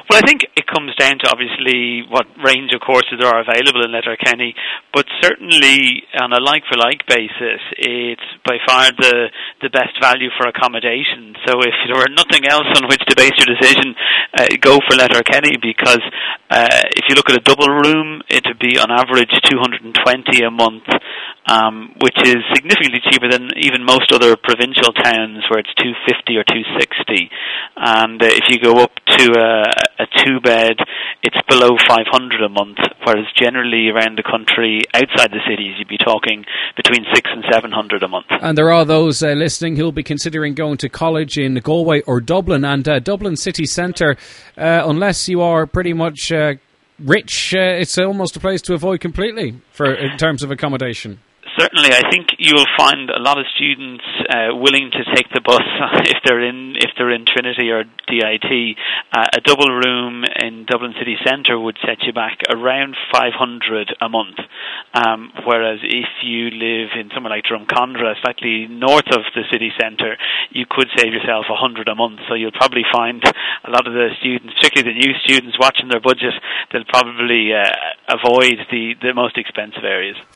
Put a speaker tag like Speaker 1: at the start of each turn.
Speaker 1: Well, I think it comes down to obviously what range of courses are available in Letterkenny, but certainly on a like-for-like basis, it's by far the best value for accommodation. So if there were nothing else on which to base your decision, go for Letterkenny, because if you look at a double room, it would be on average $220 a month, which is significantly cheaper than even most other provincial towns where it's $250 or $260. And if you go up to a two-bed, it's below $500 a month, whereas generally around the country, outside the cities, you'd be talking between $600 and $700 a month.
Speaker 2: And there are those listening who'll be considering going to college in Galway or Dublin, and Dublin city centre, unless you are pretty much rich, it's almost a place to avoid completely in terms of accommodation.
Speaker 1: Certainly, I think you will find a lot of students willing to take the bus if they're in Trinity or DIT. A double room in Dublin city centre would set you back around $500 a month, whereas if you live in somewhere like Drumcondra, slightly north of the city centre, you could save yourself $100 a month. So you'll probably find a lot of the students, particularly the new students, watching their budget, they'll probably avoid the most expensive areas.